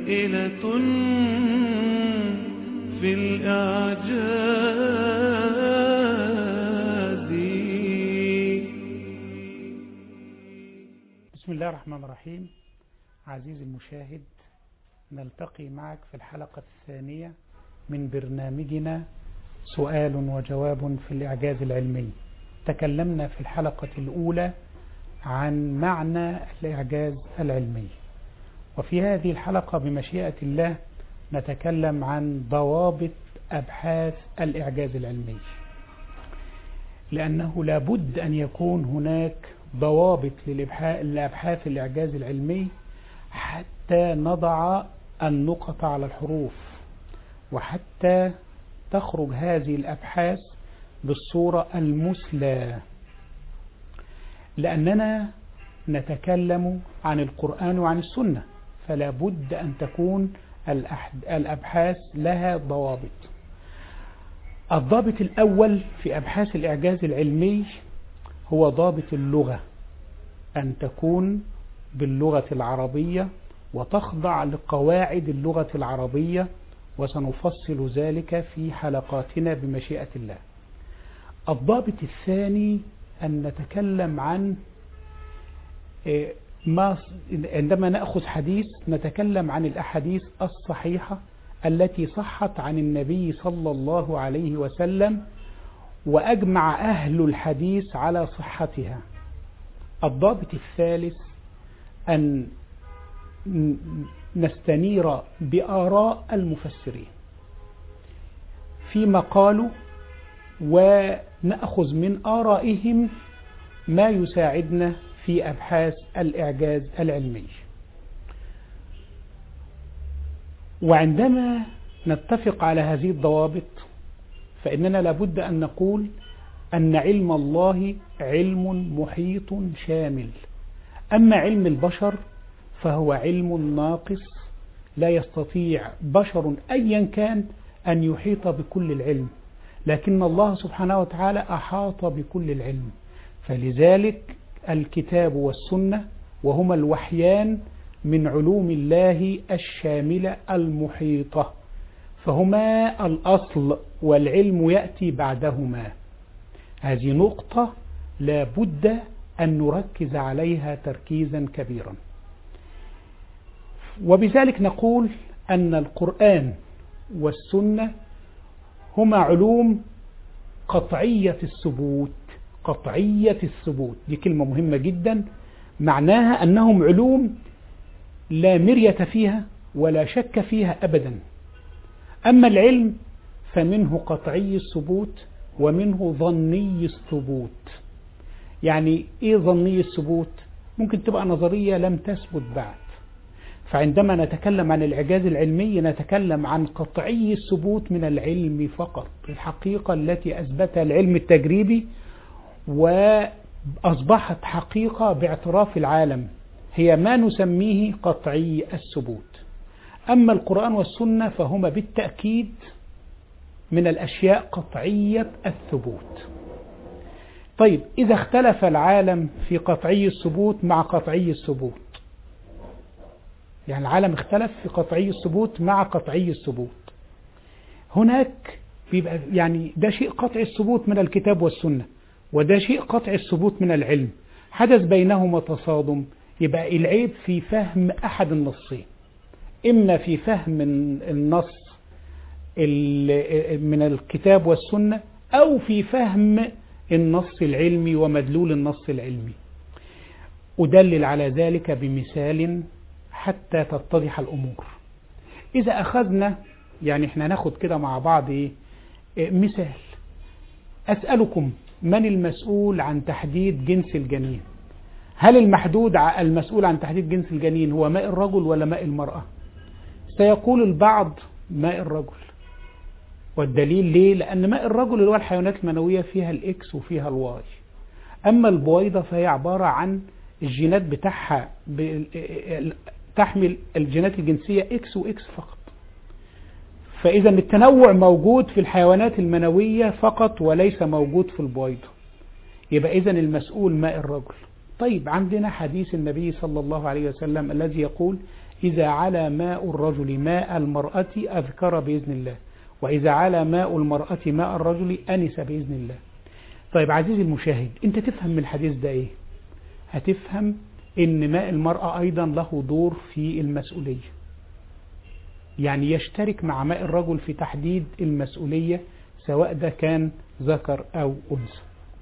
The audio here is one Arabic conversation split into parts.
هائلة في الإعجاز. بسم الله الرحمن الرحيم. عزيزي المشاهد، نلتقي معك في الحلقة الثانية من برنامجنا سؤال وجواب في الإعجاز العلمي. تكلمنا في الحلقة الأولى عن معنى الإعجاز العلمي، وفي هذه الحلقة بمشيئة الله نتكلم عن ضوابط أبحاث الإعجاز العلمي، لأنه لابد أن يكون هناك ضوابط لأبحاث الإعجاز العلمي حتى نضع النقط على الحروف، وحتى تخرج هذه الأبحاث بالصورة المثلى، لأننا نتكلم عن القرآن وعن السنة، فلا بد أن تكون الأبحاث لها ضوابط. الضابط الأول في أبحاث الإعجاز العلمي هو ضابط اللغة، أن تكون باللغة العربية وتخضع لقواعد اللغة العربية، وسنفصل ذلك في حلقاتنا بمشيئة الله. الضابط الثاني أن نتكلم عن عندما نأخذ حديث نتكلم عن الأحاديث الصحيحة التي صحت عن النبي صلى الله عليه وسلم وأجمع أهل الحديث على صحتها. الضابط الثالث أن نستنير بآراء المفسرين فيما قالوا، ونأخذ من آرائهم ما يساعدنا في أبحاث الإعجاز العلمي. وعندما نتفق على هذه الضوابط فإننا لابد أن نقول أن علم الله علم محيط شامل، أما علم البشر فهو علم ناقص، لا يستطيع بشر أيا كان أن يحيط بكل العلم، لكن الله سبحانه وتعالى أحاط بكل العلم. فلذلك الكتاب والسنة وهما الوحيان من علوم الله الشاملة المحيطة، فهما الأصل والعلم يأتي بعدهما. هذه نقطة لا بد أن نركز عليها تركيزا كبيرا، وبذلك نقول أن القرآن والسنة هما علوم قطعية الثبوت. قطعية الثبوت دي كلمة مهمة جدا، معناها أنهم علوم لا مرية فيها ولا شك فيها أبدا. أما العلم فمنه قطعي الثبوت ومنه ظني الثبوت. يعني إيه ظني الثبوت؟ ممكن تبقى نظرية لم تثبت بعد. فعندما نتكلم عن الإعجاز العلمي نتكلم عن قطعي الثبوت من العلم فقط، الحقيقة التي أثبتها العلم التجريبي وأصبحت حقيقة باعتراف العالم، هي ما نسميه قطعي الثبوت. أما القرآن والسنة فهما بالتأكيد من الأشياء قطعية الثبوت. طيب، إذا اختلف العالم في قطعي الثبوت مع قطعي الثبوت، يعني العالم اختلف في قطعي الثبوت مع قطعي الثبوت، هناك بيبقى يعني ده شيء قطعي الثبوت من الكتاب والسنة، وده شيء قطعي الثبوت من العلم، حدث بينهما تصادم، يبقى العيب في فهم أحد النصين، إما في فهم النص من الكتاب والسنة أو في فهم النص العلمي ومدلول النص العلمي. أدلل على ذلك بمثال حتى تتضح الأمور. إذا أخذنا يعني إحنا ناخد كده مع بعض مثال، أسألكم من المسؤول عن تحديد جنس الجنين؟ هل المسؤول عن تحديد جنس الجنين هو ماء الرجل ولا ماء المرأة؟ سيقول البعض ماء الرجل، والدليل ليه؟ لأن ماء الرجل اللي هو الحيوانات المنوية فيها الإكس وفيها الواي، أما البويضة فهي عبارة عن الجينات بتاعها تحمل الجينات الجنسية إكس وإكس فقط. فإذا التنوع موجود في الحيوانات المنوية فقط وليس موجود في البويضة، يبقى إذا المسؤول ماء الرجل. طيب، عندنا حديث النبي صلى الله عليه وسلم الذي يقول إذا على ماء الرجل ماء المرأة أذكر بإذن الله، وإذا على ماء المرأة ماء الرجل أنس بإذن الله. طيب عزيزي المشاهد، أنت تفهم من الحديث ده إيه؟ هتفهم إن ماء المرأة أيضا له دور في المسؤولية، يعني يشترك مع ماء الرجل في تحديد المسؤولية سواء ده كان ذكر أو أنثى.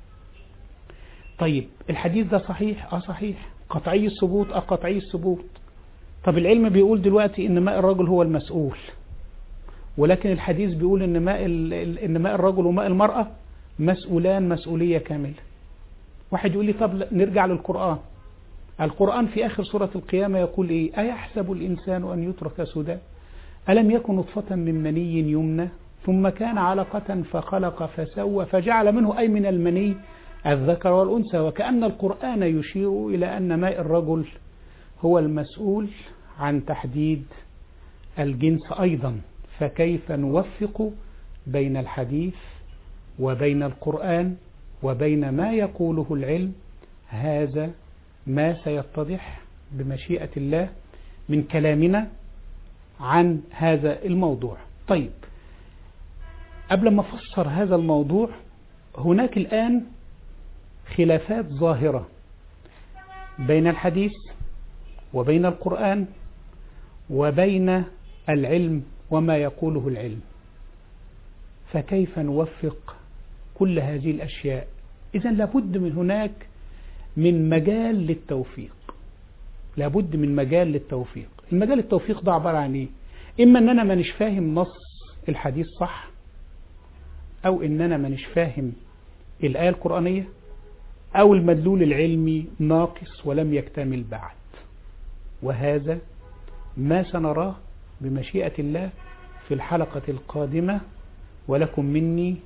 طيب الحديث ده صحيح؟ صحيح. قطعي الثبوت؟ قطعي الثبوت. طب العلم بيقول دلوقتي إن ماء الرجل هو المسؤول، ولكن الحديث بيقول إن ماء الرجل وماء المرأة مسؤولان مسؤولية كاملة. واحد يقول لي طب نرجع للقرآن. القرآن في آخر سورة القيامة يقول إيه؟ أيحسب الإنسان أن يترك سدى ألم يكن نطفة من مني يمنى ثم كان علقة فخلق فسوى فجعل منه أي من المني الذكر والأنثى. وكأن القرآن يشير إلى أن ماء الرجل هو المسؤول عن تحديد الجنس أيضا. فكيف نوفق بين الحديث وبين القرآن وبين ما يقوله العلم؟ هذا ما سيتضح بمشيئة الله من كلامنا عن هذا الموضوع. طيب قبل ما أفسر هذا الموضوع، هناك الآن خلافات ظاهرة بين الحديث وبين القرآن وبين العلم وما يقوله العلم. فكيف نوفق كل هذه الأشياء؟ إذن لابد من هناك من مجال للتوفيق، لابد من مجال للتوفيق. المجال التوفيق ده عبارة عن إيه؟ إما أن أنا مانيش فاهم نص الحديث صح، أو أن أنا مانيش فاهم الآية القرآنية، أو المدلول العلمي ناقص ولم يكتمل بعد. وهذا ما سنراه بمشيئة الله في الحلقة القادمة. ولكم مني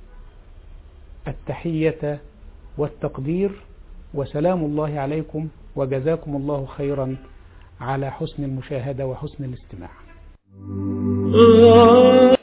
التحية والتقدير، وسلام الله عليكم، وجزاكم الله خيرا على حسن المشاهدة وحسن الاستماع.